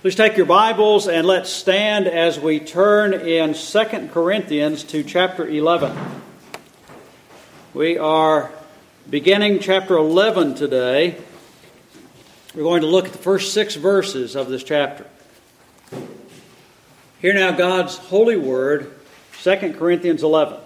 Please take your Bibles and let's stand as we turn in 2 Corinthians to chapter 11. We are beginning chapter 11 today. We're going to look at the first 6 verses of this chapter. Hear now God's holy word, 2 Corinthians 11.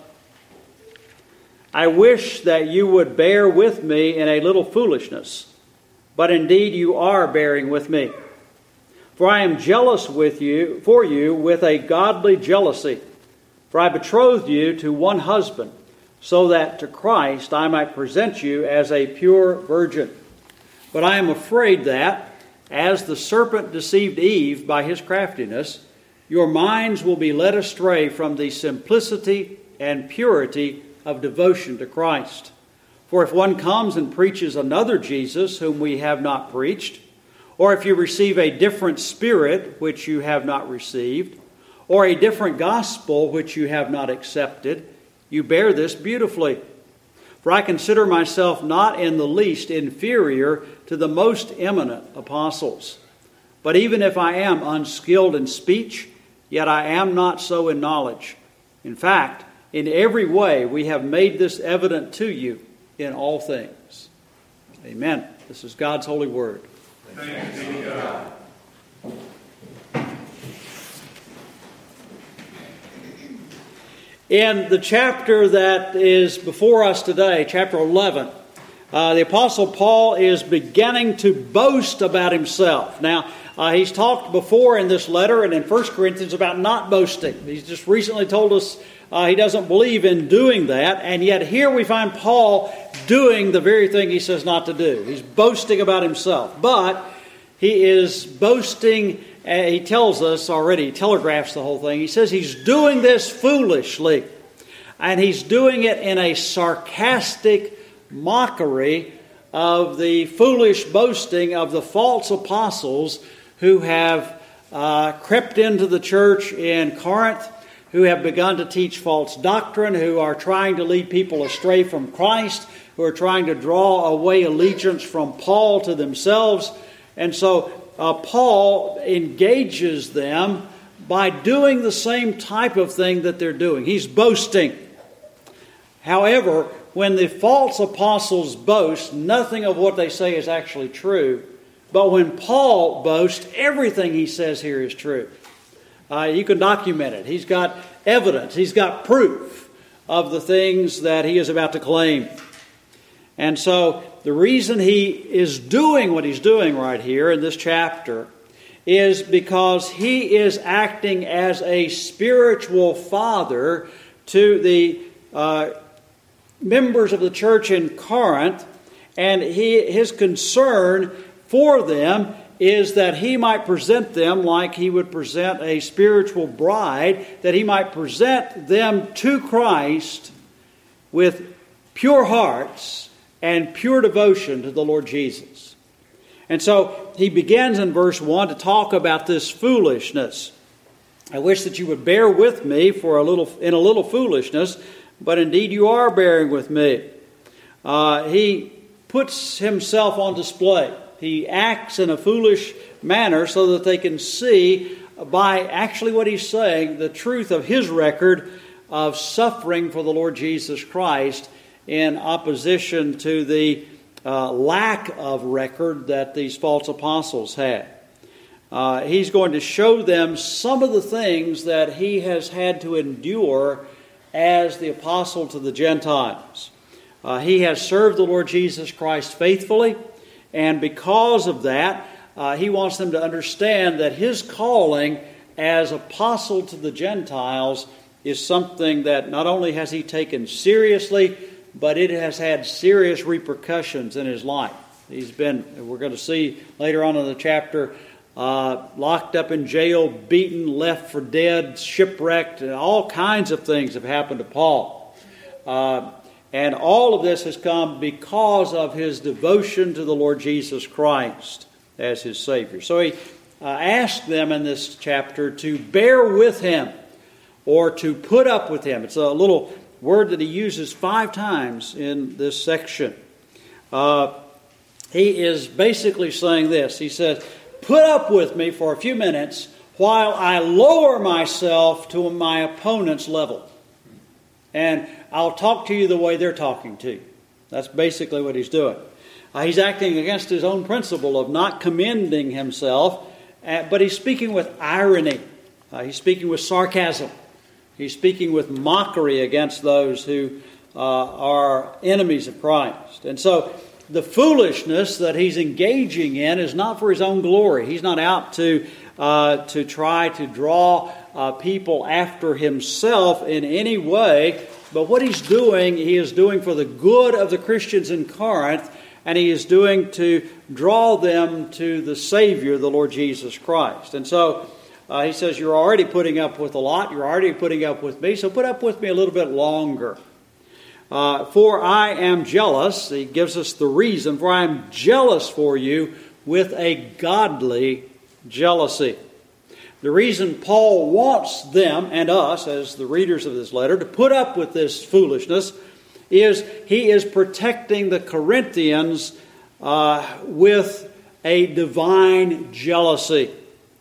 I wish that you would bear with me in a little foolishness, but indeed you are bearing with me. For I am jealous for you with a godly jealousy. For I betrothed you to one husband, so that to Christ I might present you as a pure virgin. But I am afraid that, as the serpent deceived Eve by his craftiness, your minds will be led astray from the simplicity and purity of devotion to Christ. For if one comes and preaches another Jesus whom we have not preached, or if you receive a different spirit which you have not received, or a different gospel which you have not accepted, you bear this beautifully. For I consider myself not in the least inferior to the most eminent apostles. But even if I am unskilled in speech, yet I am not so in knowledge. In fact, in every way we have made this evident to you in all things. Amen. This is God's holy word. Thanks be to God. In the chapter that is before us today, chapter 11, the Apostle Paul is beginning to boast about himself. Now, he's talked before in this letter and in 1 Corinthians about not boasting. He's just recently told us he doesn't believe in doing that, and yet here we find Paul doing the very thing he says not to do. He's boasting about himself, but he is boasting, he tells us already, he telegraphs the whole thing. He says he's doing this foolishly, and he's doing it in a sarcastic mockery of the foolish boasting of the false apostles who have crept into the church in Corinth, who have begun to teach false doctrine, who are trying to lead people astray from Christ, who are trying to draw away allegiance from Paul to themselves. And so Paul engages them by doing the same type of thing that they're doing. He's boasting. However, when the false apostles boast, nothing of what they say is actually true. But when Paul boasts, everything he says here is true. You can document it. He's got evidence. He's got proof of the things that he is about to claim. And so the reason he is doing what he's doing right here in this chapter is because he is acting as a spiritual father to the members of the church in Corinth, and his concern for them is that he might present them like he would present a spiritual bride, that he might present them to Christ with pure hearts and pure devotion to the Lord Jesus. And so he begins in verse 1 to talk about this foolishness. I wish that you would bear with me in a little foolishness, but indeed you are bearing with me. He puts himself on display. He acts in a foolish manner so that they can see by actually what he's saying the truth of his record of suffering for the Lord Jesus Christ in opposition to the lack of record that these false apostles had. He's going to show them some of the things that he has had to endure as the apostle to the Gentiles. He has served the Lord Jesus Christ faithfully, and because of that, he wants them to understand that his calling as apostle to the Gentiles is something that not only has he taken seriously, but it has had serious repercussions in his life. He's been, we're going to see later on in the chapter, locked up in jail, beaten, left for dead, shipwrecked, and all kinds of things have happened to Paul. And all of this has come because of his devotion to the Lord Jesus Christ as his Savior. So he asked them in this chapter to bear with him or to put up with him. It's a little word that he uses 5 times in this section. He is basically saying this. He says, put up with me for a few minutes while I lower myself to my opponent's level. And I'll talk to you the way they're talking to you. That's basically what he's doing. He's acting against his own principle of not commending himself, but he's speaking with irony. He's speaking with sarcasm. He's speaking with mockery against those who are enemies of Christ. And so the foolishness that he's engaging in is not for his own glory. He's not out to try to draw people after himself in any way. But what he's doing, he is doing for the good of the Christians in Corinth, and he is doing to draw them to the Savior, the Lord Jesus Christ. And so he says, you're already putting up with a lot. You're already putting up with me, so put up with me a little bit longer. For I am jealous. He gives us the reason. For I am jealous for you with a godly jealousy. The reason Paul wants them and us, as the readers of this letter, to put up with this foolishness is he is protecting the Corinthians with a divine jealousy.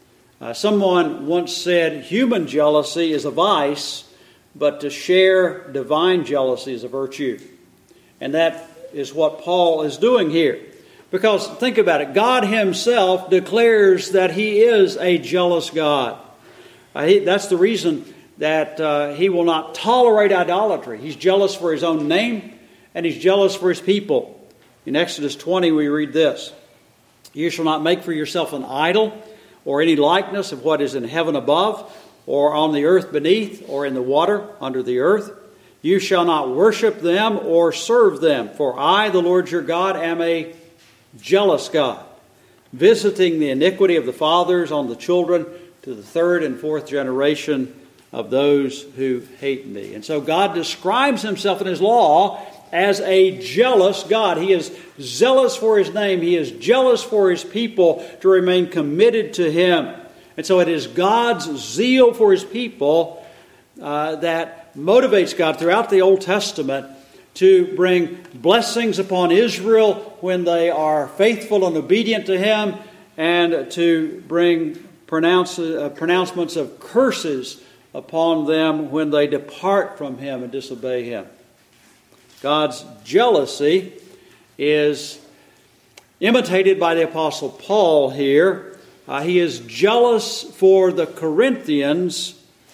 Someone once said, human jealousy is a vice, but to share divine jealousy is a virtue. And that is what Paul is doing here. Because think about it, God himself declares that he is a jealous God. That's the reason that he will not tolerate idolatry. He's jealous for his own name, and he's jealous for his people. In Exodus 20 we read this, you shall not make for yourself an idol, or any likeness of what is in heaven above, or on the earth beneath, or in the water under the earth. You shall not worship them or serve them, for I, the Lord your God, am a jealous God, visiting the iniquity of the fathers on the children to the third and fourth generation of those who hate me. And so God describes himself in his law as a jealous God. He is zealous for his name. He is jealous for his people to remain committed to him. And so it is God's zeal for his people that motivates God throughout the Old Testament to bring blessings upon Israel when they are faithful and obedient to him, and to bring pronouncements of curses upon them when they depart from him and disobey him. God's jealousy is imitated by the Apostle Paul here. He is jealous for the Corinthians,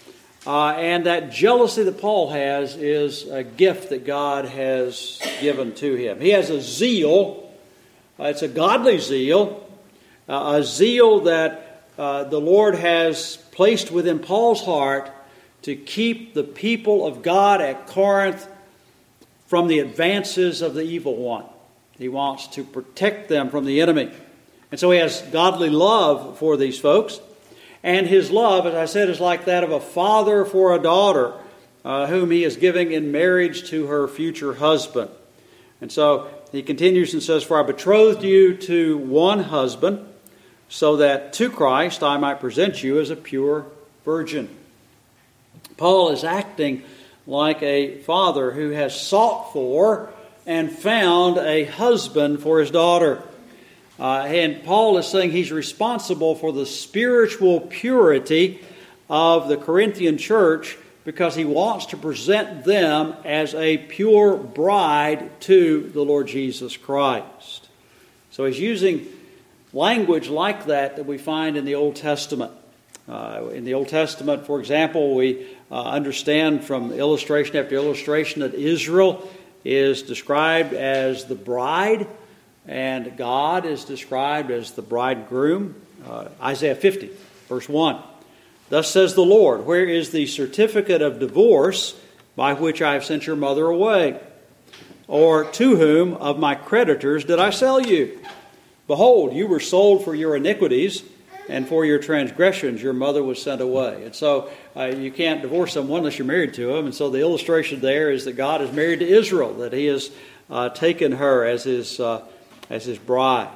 and that jealousy that Paul has is a gift that God has given to him. He has a zeal. It's a godly zeal, a zeal that the Lord has placed within Paul's heart to keep the people of God at Corinth from the advances of the evil one. He wants to protect them from the enemy. And so he has godly love for these folks. And his love, as I said, is like that of a father for a daughter whom he is giving in marriage to her future husband. And so he continues and says, for I betrothed you to one husband, so that to Christ I might present you as a pure virgin. Paul is acting like a father who has sought for and found a husband for his daughter. And Paul is saying he's responsible for the spiritual purity of the Corinthian church because he wants to present them as a pure bride to the Lord Jesus Christ. So he's using language like that we find in the Old Testament. In the Old Testament, for example, we understand from illustration after illustration that Israel is described as the bride, and God is described as the bridegroom. Isaiah 50, verse 1. Thus says the Lord, where is the certificate of divorce by which I have sent your mother away? Or to whom of my creditors did I sell you? Behold, you were sold for your iniquities, and for your transgressions your mother was sent away. And so you can't divorce someone unless you're married to him. And so the illustration there is that God is married to Israel, that he has taken her as his bride.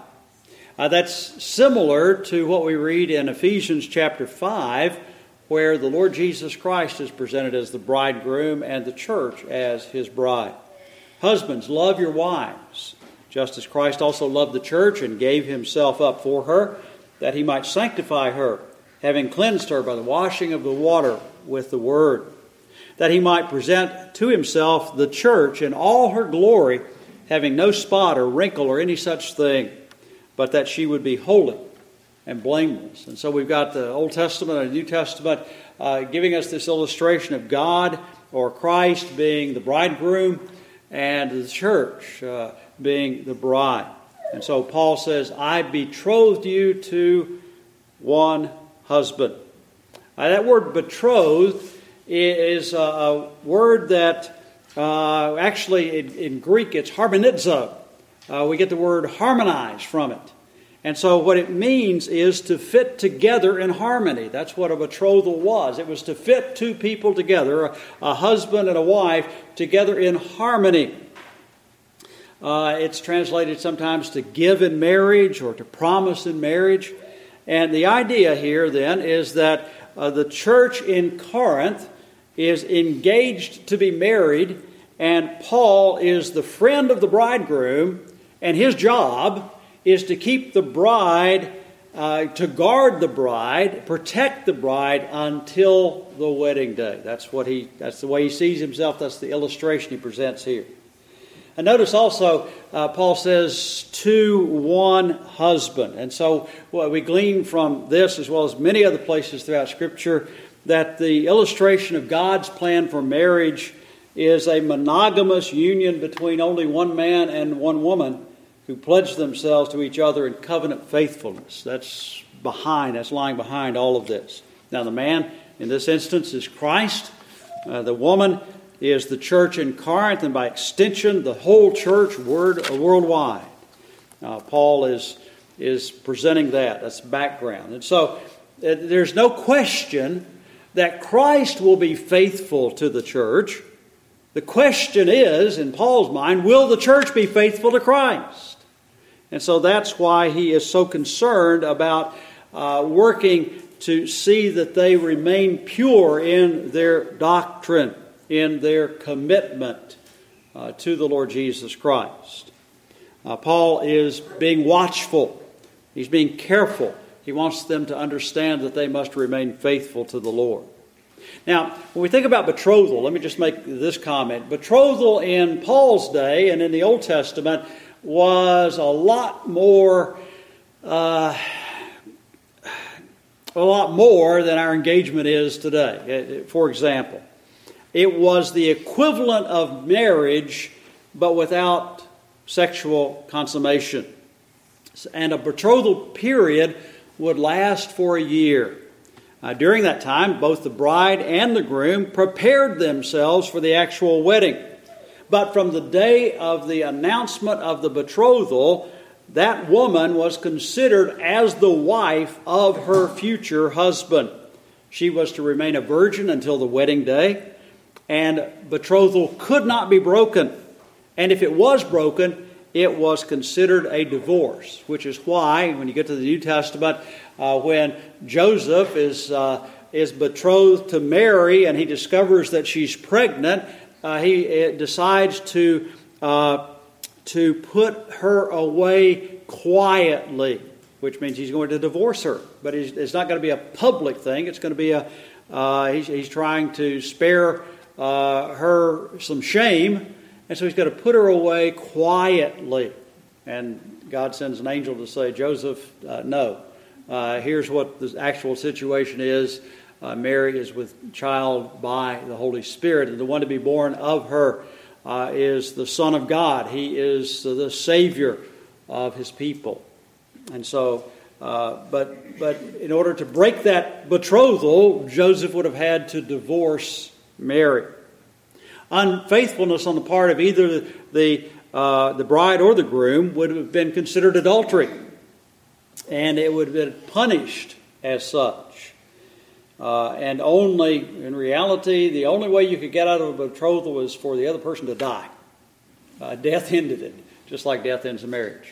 That's similar to what we read in Ephesians chapter 5, where the Lord Jesus Christ is presented as the bridegroom and the church as his bride. Husbands, love your wives, just as Christ also loved the church and gave himself up for her, that he might sanctify her, having cleansed her by the washing of the water with the word, that he might present to himself the church in all her glory, having no spot or wrinkle or any such thing, but that she would be holy and blameless. And so we've got the Old Testament and the New Testament giving us this illustration of God or Christ being the bridegroom and the church being the bride. And so Paul says, I betrothed you to one husband. That word betrothed is a word that actually in Greek it's harmonizo. We get the word harmonize from it. And so what it means is to fit together in harmony. That's what a betrothal was. It was to fit two people together, a husband and a wife, together in harmony. It's translated sometimes to give in marriage or to promise in marriage. And the idea here then is that the church in Corinth is engaged to be married, and Paul is the friend of the bridegroom, and his job is to keep the bride, to guard the bride, protect the bride until the wedding day. That's the way he sees himself. That's the illustration he presents here. And notice also, Paul says, to one husband. And so what we glean from this, as well as many other places throughout Scripture, that the illustration of God's plan for marriage is a monogamous union between only one man and one woman who pledge themselves to each other in covenant faithfulness. That's lying behind all of this. Now the man in this instance is Christ. The woman is the church in Corinth, and by extension the whole church worldwide. Paul is presenting that. That's background. And so there's no question that Christ will be faithful to the church. The question is, in Paul's mind, will the church be faithful to Christ? And so that's why he is so concerned about working to see that they remain pure in their doctrine, in their commitment to the Lord Jesus Christ. Paul is being watchful. He's being careful. He wants them to understand that they must remain faithful to the Lord. Now, when we think about betrothal, let me just make this comment. Betrothal in Paul's day and in the Old Testament was a lot more than our engagement is today. For example, it was the equivalent of marriage, but without sexual consummation. And a betrothal period would last for a year. During that time, both the bride and the groom prepared themselves for the actual wedding. But from the day of the announcement of the betrothal, that woman was considered as the wife of her future husband. She was to remain a virgin until the wedding day, and betrothal could not be broken. And if it was broken, it was considered a divorce, which is why, when you get to the New Testament, when Joseph is betrothed to Mary and he discovers that she's pregnant, he decides to put her away quietly, which means he's going to divorce her. But it's not going to be a public thing. It's going to be he's trying to spare her some shame. And so he's got to put her away quietly. And God sends an angel to say, Joseph, no. Here's what the actual situation is. Mary is with child by the Holy Spirit. And the one to be born of her is the Son of God. He is the Savior of His people. And so, but in order to break that betrothal, Joseph would have had to divorce Mary. Unfaithfulness on the part of either the bride or the groom would have been considered adultery, and it would have been punished as such. And only, in reality, the only way you could get out of a betrothal was for the other person to die. Death ended it, just like death ends a marriage.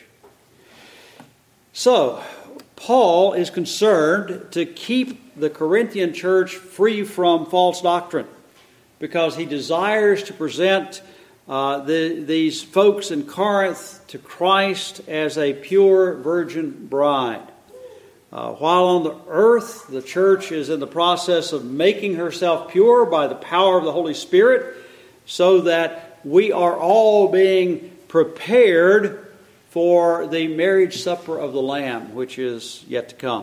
So, Paul is concerned to keep the Corinthian church free from false doctrine, because he desires to present these folks in Corinth to Christ as a pure virgin bride. While on the earth, the church is in the process of making herself pure by the power of the Holy Spirit, so that we are all being prepared for the marriage supper of the Lamb, which is yet to come.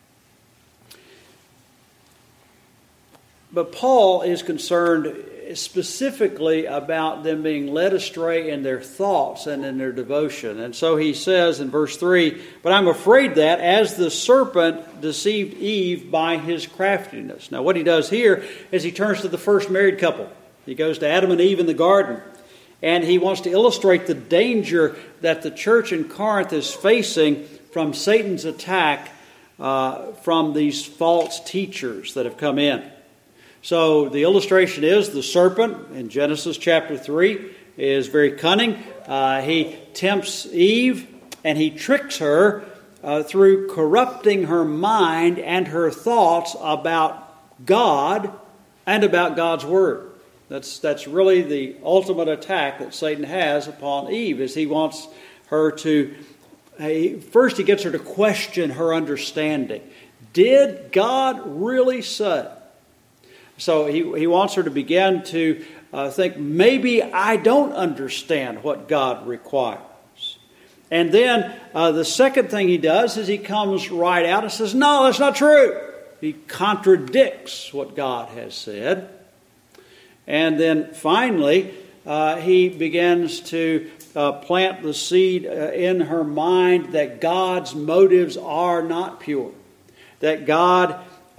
But Paul is concerned specifically about them being led astray in their thoughts and in their devotion. And so he says in verse 3, "But I'm afraid that as the serpent deceived Eve by his craftiness." Now what he does here is he turns to the first married couple. He goes to Adam and Eve in the garden. And he wants to illustrate the danger that the church in Corinth is facing from Satan's attack from these false teachers that have come in. So the illustration is the serpent in Genesis chapter 3 is very cunning. He tempts Eve and he tricks her through corrupting her mind and her thoughts about God and about God's Word. That's really the ultimate attack that Satan has upon Eve, is he wants her to, first he gets her to question her understanding. Did God really say? So he wants her to begin to think, maybe I don't understand what God requires. And then the second thing he does is he comes right out and says, no, that's not true. He contradicts what God has said. And then finally, he begins to plant the seed in her mind that God's motives are not pure, that God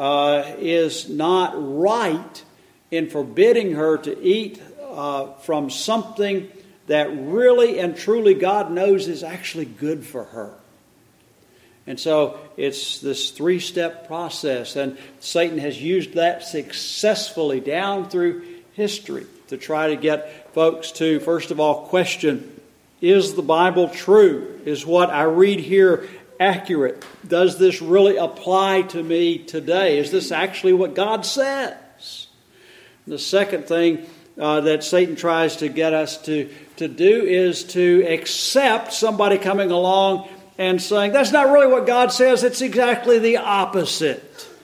is not right in forbidding her to eat from something that really and truly God knows is actually good for her. And so it's this three-step process, and Satan has used that successfully down through history to try to get folks to, first of all, question, is the Bible true? Is what I read here accurate? Does this really apply to me today? Is this actually what God says? The second thing that Satan tries to get us to do is to accept somebody coming along and saying, that's not really what God says, it's exactly the opposite.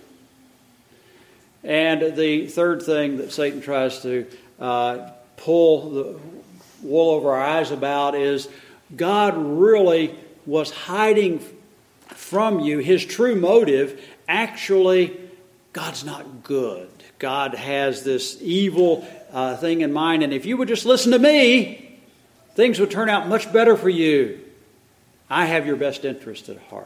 And the third thing that Satan tries to pull the wool over our eyes about is God really was hiding from you. His true motive, actually, God's not good. God has this evil thing in mind, and if you would just listen to me, things would turn out much better for you. I have your best interest at heart.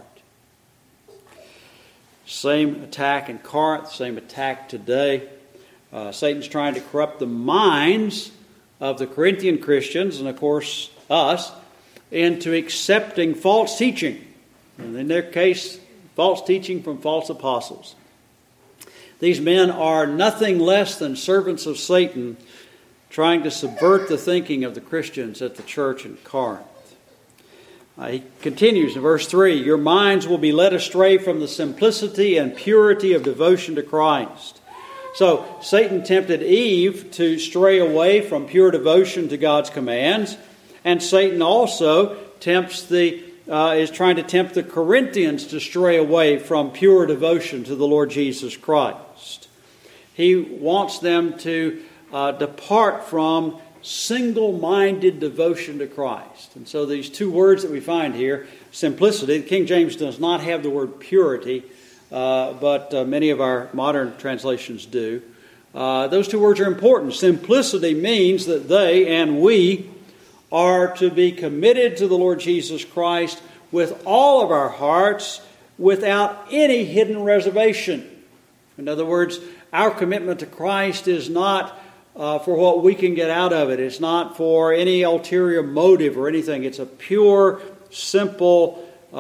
Same attack in Corinth, same attack today. Satan's trying to corrupt the minds of the Corinthian Christians, and of course us, into accepting false teaching. And in their case, false teaching from false apostles. These men are nothing less than servants of Satan, trying to subvert the thinking of the Christians at the church in Corinth. He continues in verse 3, your minds will be led astray from the simplicity and purity of devotion to Christ. So Satan tempted Eve to stray away from pure devotion to God's commands, and Satan also is trying to tempt the Corinthians to stray away from pure devotion to the Lord Jesus Christ. He wants them to depart from single-minded devotion to Christ. And so these two words that we find here, simplicity, the King James does not have the word purity, but many of our modern translations do. Those two words are important. Simplicity means that they and we are to be committed to the Lord Jesus Christ with all of our hearts, without any hidden reservation. In other words, our commitment to Christ is not for what we can get out of it. It's not for any ulterior motive or anything. It's a pure, simple,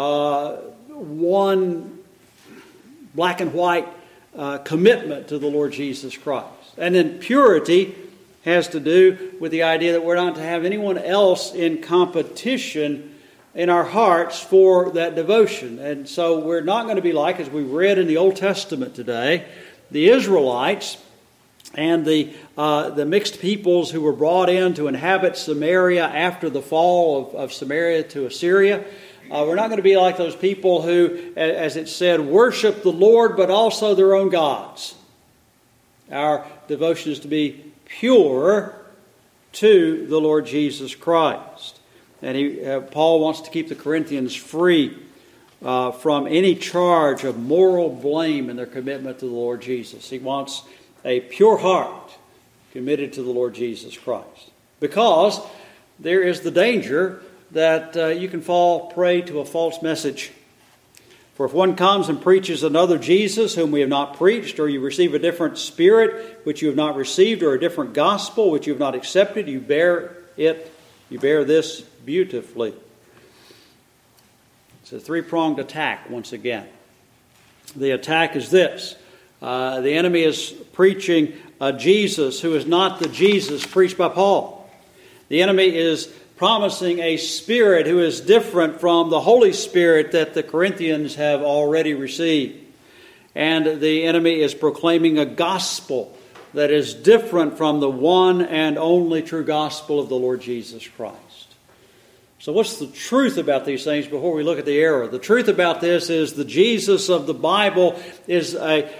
one black and white commitment to the Lord Jesus Christ. And then purity has to do with the idea that we're not to have anyone else in competition in our hearts for that devotion. And so we're not going to be like, as we read in the Old Testament today, the Israelites and the mixed peoples who were brought in to inhabit Samaria after the fall of Samaria to Assyria. We're not going to be like those people who, as it said, worship the Lord but also their own gods. Our devotion is to be pure to the Lord Jesus Christ. And Paul wants to keep the Corinthians free from any charge of moral blame in their commitment to the Lord Jesus. He wants a pure heart committed to the Lord Jesus Christ. Because there is the danger that you can fall prey to a false message. For if one comes and preaches another Jesus whom we have not preached, or you receive a different spirit which you have not received, or a different gospel which you have not accepted, you bear this beautifully. It's a three-pronged attack once again. The attack is this. The enemy is preaching a Jesus who is not the Jesus preached by Paul. The enemy is promising a spirit who is different from the Holy Spirit that the Corinthians have already received. And the enemy is proclaiming a gospel that is different from the one and only true gospel of the Lord Jesus Christ. So what's the truth about these things before we look at the error? The truth about this is the Jesus of the Bible is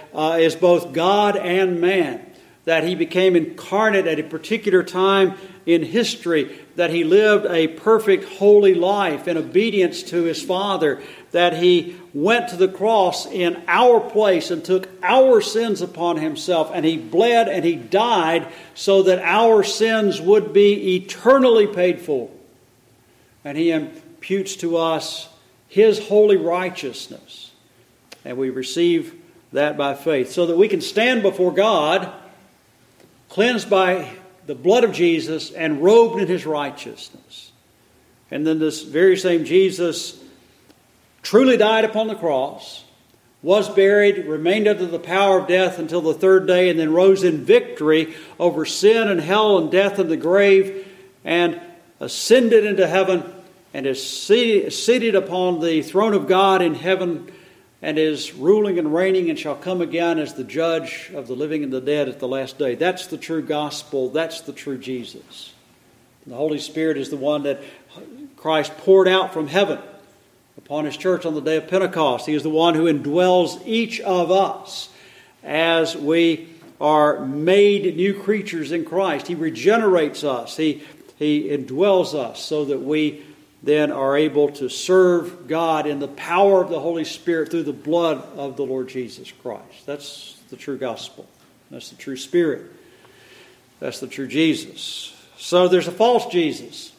both God and man. That he became incarnate at a particular time in history, that he lived a perfect holy life in obedience to his Father, that he went to the cross in our place and took our sins upon himself, and he bled and he died so that our sins would be eternally paid for. And he imputes to us his holy righteousness, and we receive that by faith, so that we can stand before God cleansed by the blood of Jesus and robed in his righteousness. And then this very same Jesus truly died upon the cross, was buried, remained under the power of death until the third day, and then rose in victory over sin and hell and death and the grave, and ascended into heaven, and is seated upon the throne of God in heaven, and is ruling and reigning, and shall come again as the judge of the living and the dead at the last day. That's the true gospel. That's the true Jesus. And the Holy Spirit is the one that Christ poured out from heaven upon his church on the day of Pentecost. He is the one who indwells each of us as we are made new creatures in Christ. He regenerates us. He indwells us so that we then are able to serve God in the power of the Holy Spirit through the blood of the Lord Jesus Christ. That's the true gospel. That's the true Spirit. That's the true Jesus. So there's a false Jesus.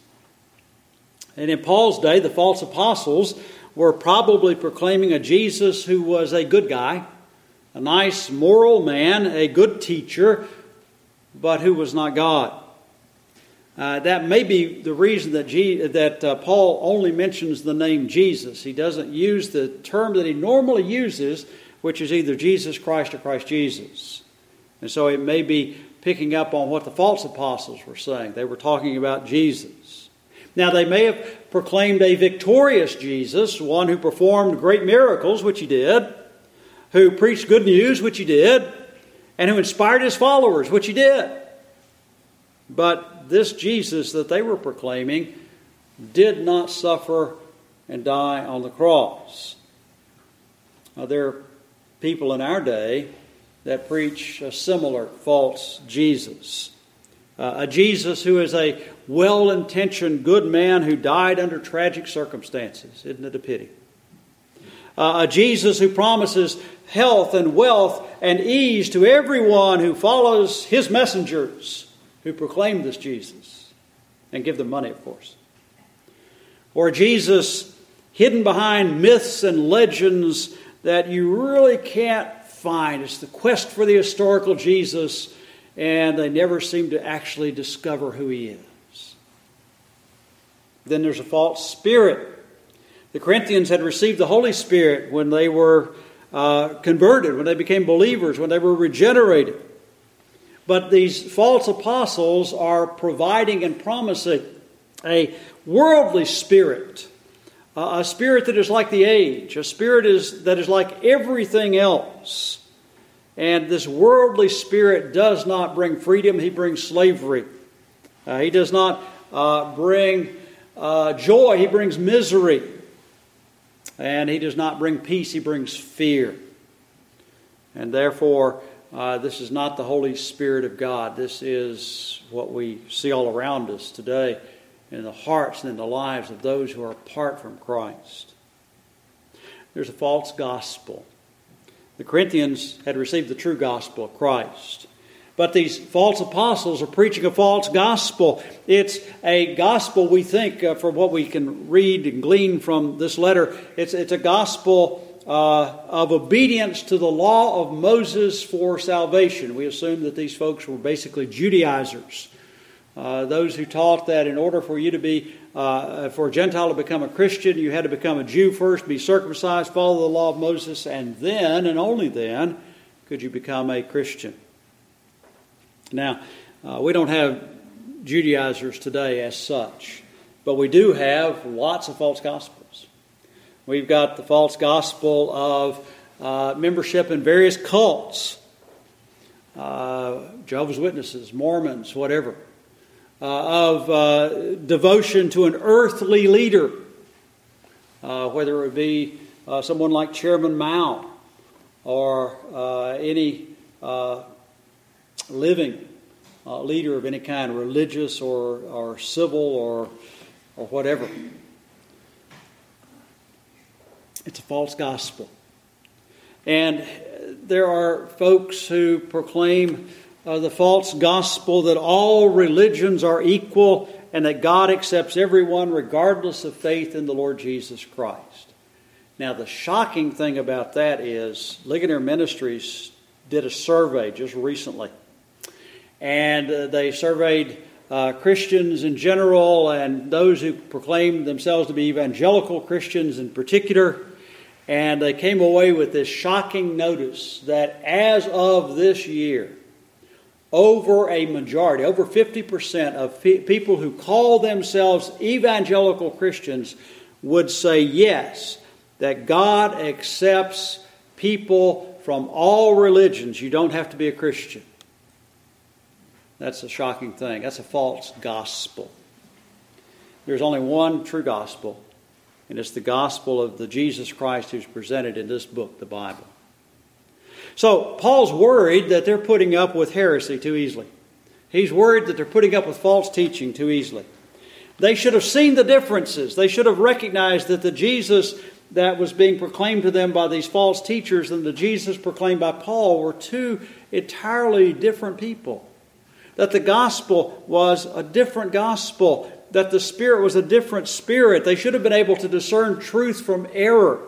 And in Paul's day, the false apostles were probably proclaiming a Jesus who was a good guy, a nice moral man, a good teacher, but who was not God. That may be the reason that Paul only mentions the name Jesus. He doesn't use the term that he normally uses, which is either Jesus Christ or Christ Jesus. And so it may be picking up on what the false apostles were saying. They were talking about Jesus. Now, they may have proclaimed a victorious Jesus, one who performed great miracles, which he did, who preached good news, which he did, and who inspired his followers, which he did. But this Jesus that they were proclaiming did not suffer and die on the cross. Now, there are people in our day that preach a similar false Jesus. A Jesus who is a well-intentioned good man who died under tragic circumstances. Isn't it a pity? A Jesus who promises health and wealth and ease to everyone who follows his messengers who proclaim this Jesus and give them money, of course. Or Jesus hidden behind myths and legends that you really can't find. It's the quest for the historical Jesus, and they never seem to actually discover who he is. Then there's a false spirit. The Corinthians had received the Holy Spirit when they were converted, when they became believers, when they were regenerated. But these false apostles are providing and promising a worldly spirit, a spirit that is like the age, a spirit that is like everything else. And this worldly spirit does not bring freedom, he brings slavery. He does not bring joy, he brings misery. And he does not bring peace, he brings fear. And therefore, this is not the Holy Spirit of God. This is what we see all around us today in the hearts and in the lives of those who are apart from Christ. There's a false gospel. The Corinthians had received the true gospel of Christ. But these false apostles are preaching a false gospel. It's a gospel, we think, from what we can read and glean from this letter, it's a gospel of obedience to the law of Moses for salvation. We assume that these folks were basically Judaizers. Those who taught that in order for you to be, for a Gentile to become a Christian, you had to become a Jew first, be circumcised, follow the law of Moses, and then, and only then, could you become a Christian. Now, we don't have Judaizers today as such, but we do have lots of false gospels. We've got the false gospel of membership in various cults, Jehovah's Witnesses, Mormons, whatever, of devotion to an earthly leader, whether it be someone like Chairman Mao or any living leader of any kind, religious or civil or whatever. It's a false gospel. And there are folks who proclaim the false gospel that all religions are equal and that God accepts everyone regardless of faith in the Lord Jesus Christ. Now, the shocking thing about that is Ligonier Ministries did a survey just recently. And they surveyed Christians in general and those who proclaimed themselves to be evangelical Christians in particular. And they came away with this shocking notice that as of this year, over a majority, over 50% of people who call themselves evangelical Christians would say yes, that God accepts people from all religions. You don't have to be a Christian. That's a shocking thing. That's a false gospel. There's only one true gospel, and it's the gospel of the Jesus Christ who's presented in this book, the Bible. So Paul's worried that they're putting up with heresy too easily. He's worried that they're putting up with false teaching too easily. They should have seen the differences. They should have recognized that the Jesus that was being proclaimed to them by these false teachers and the Jesus proclaimed by Paul were two entirely different people. That the gospel was a different gospel. That the Spirit was a different Spirit. They should have been able to discern truth from error.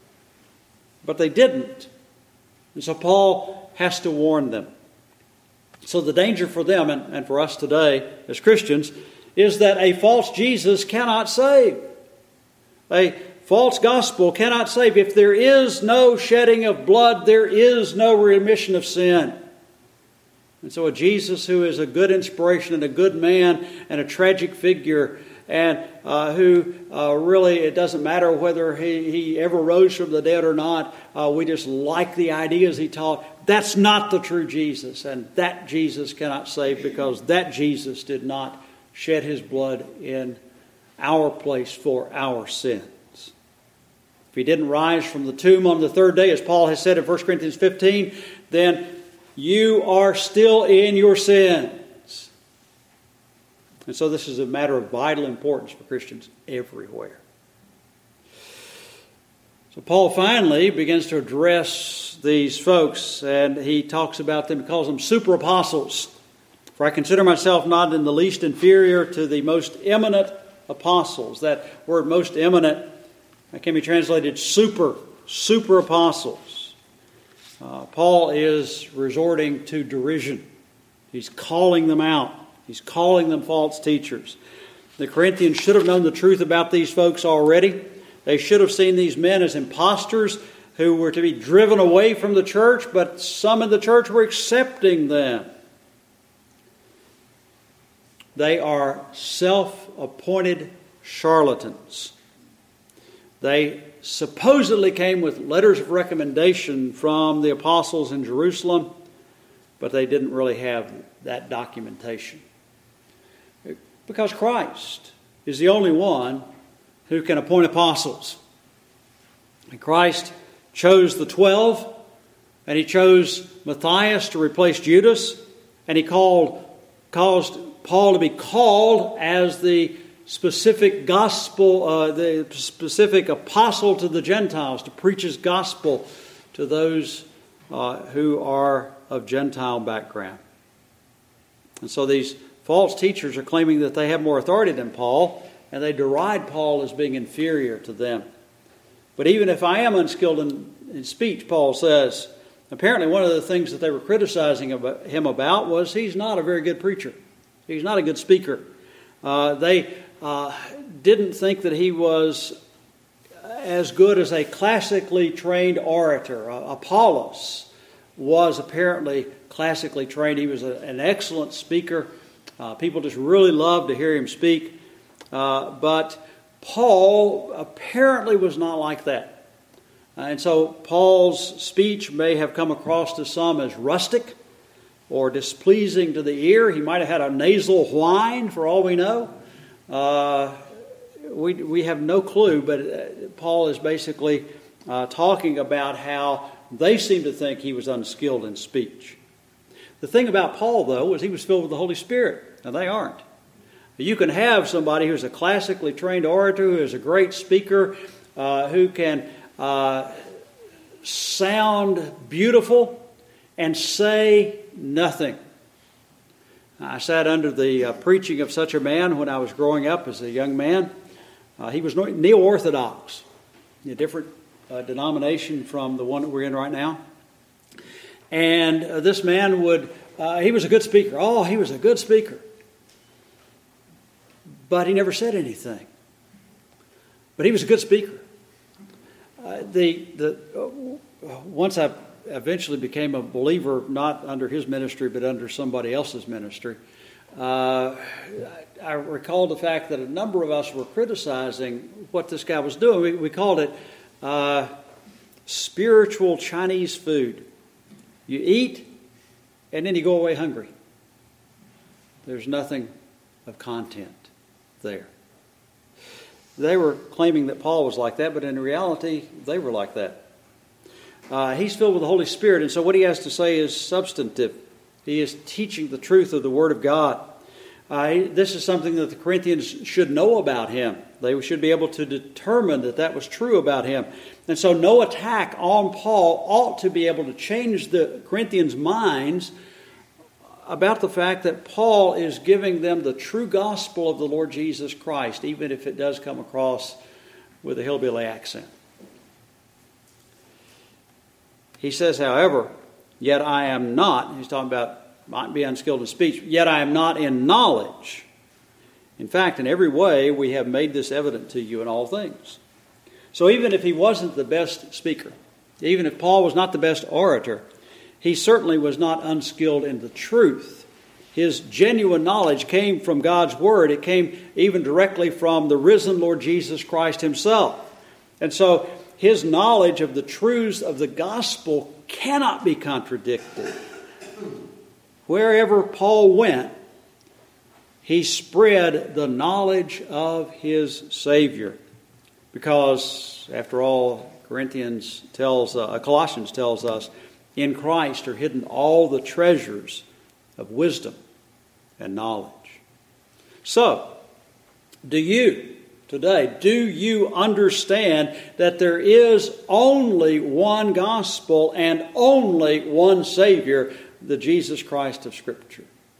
But they didn't. And so Paul has to warn them. So the danger for them and for us today as Christians is that a false Jesus cannot save. A false gospel cannot save. If there is no shedding of blood, there is no remission of sin. And so a Jesus who is a good inspiration and a good man and a tragic figure and who really, it doesn't matter whether he ever rose from the dead or not, we just like the ideas he taught. That's not the true Jesus, and that Jesus cannot save because that Jesus did not shed his blood in our place for our sins. If he didn't rise from the tomb on the third day, as Paul has said in 1 Corinthians 15, then you are still in your sins. And so this is a matter of vital importance for Christians everywhere. So Paul finally begins to address these folks, and he talks about them, he calls them super apostles. For I consider myself not in the least inferior to the most eminent apostles. That word most eminent can be translated super apostles. Paul is resorting to derision. He's calling them out. He's calling them false teachers. The Corinthians should have known the truth about these folks already. They should have seen these men as imposters who were to be driven away from the church, but some in the church were accepting them. They are self-appointed charlatans. They supposedly came with letters of recommendation from the apostles in Jerusalem, but they didn't really have that documentation. Because Christ is the only one who can appoint apostles. And Christ chose the 12, and he chose Matthias to replace Judas, and he caused Paul to be called as the specific gospel, the specific apostle to the Gentiles, to preach his gospel to those who are of Gentile background. And so these false teachers are claiming that they have more authority than Paul, and they deride Paul as being inferior to them. But even if I am unskilled in speech, Paul says, apparently one of the things that they were criticizing him about was he's not a very good preacher. He's not a good speaker. They didn't think that he was as good as a classically trained orator. Apollos was apparently classically trained. He was an excellent speaker. People just really loved to hear him speak. But Paul apparently was not like that. And so Paul's speech may have come across to some as rustic or displeasing to the ear. He might have had a nasal whine, for all we know. We have no clue, but Paul is basically talking about how they seem to think he was unskilled in speech. The thing about Paul, though, was he was filled with the Holy Spirit. Now, they aren't. You can have somebody who's a classically trained orator, who is a great speaker, who can sound beautiful and say nothing. I sat under the preaching of such a man when I was growing up as a young man. He was neo-Orthodox, a different denomination from the one that we're in right now. And this man he was a good speaker. Oh, he was a good speaker. But he never said anything. But he was a good speaker. Once I eventually became a believer, not under his ministry, but under somebody else's ministry, I recalled the fact that a number of us were criticizing what this guy was doing. We called it spiritual Chinese food. You eat, and then you go away hungry. There's nothing of content there. They were claiming that Paul was like that, but in reality, they were like that. He's filled with the Holy Spirit, and so what he has to say is substantive. He is teaching the truth of the Word of God. This is something that the Corinthians should know about him. They should be able to determine that that was true about him. And so no attack on Paul ought to be able to change the Corinthians' minds about the fact that Paul is giving them the true gospel of the Lord Jesus Christ, even if it does come across with a hillbilly accent. He says, however, yet I am not, he's talking about might be unskilled in speech, yet I am not in knowledge. In fact, in every way we have made this evident to you in all things. So even if he wasn't the best speaker, even if Paul was not the best orator, he certainly was not unskilled in the truth. His genuine knowledge came from God's Word. It came even directly from the risen Lord Jesus Christ himself. And so his knowledge of the truths of the gospel cannot be contradicted. Wherever Paul went, he spread the knowledge of his Savior. Because, after all, Colossians tells us, in Christ are hidden all the treasures of wisdom and knowledge. So, do you understand that there is only one gospel and only one Savior, the Jesus Christ of Scripture?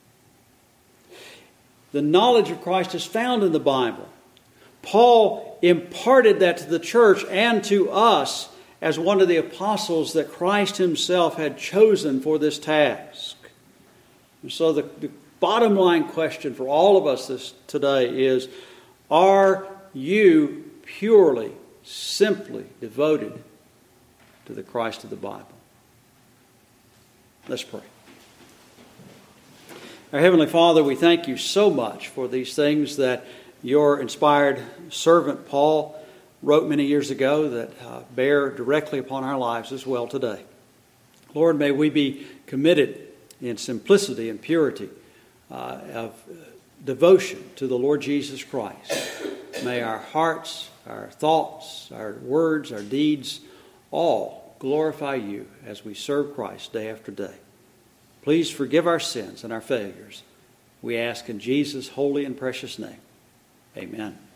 The knowledge of Christ is found in the Bible. Paul imparted that to the church and to us as one of the apostles that Christ himself had chosen for this task. And so the bottom line question for all of us today is, are you purely, simply devoted to the Christ of the Bible? Let's pray. Our Heavenly Father, we thank you so much for these things that your inspired servant Paul wrote many years ago that bear directly upon our lives as well today. Lord, may we be committed in simplicity and purity of devotion to the Lord Jesus Christ. May our hearts, our thoughts, our words, our deeds, all glorify you as we serve Christ day after day. Please forgive our sins and our failures. We ask in Jesus' holy and precious name. Amen.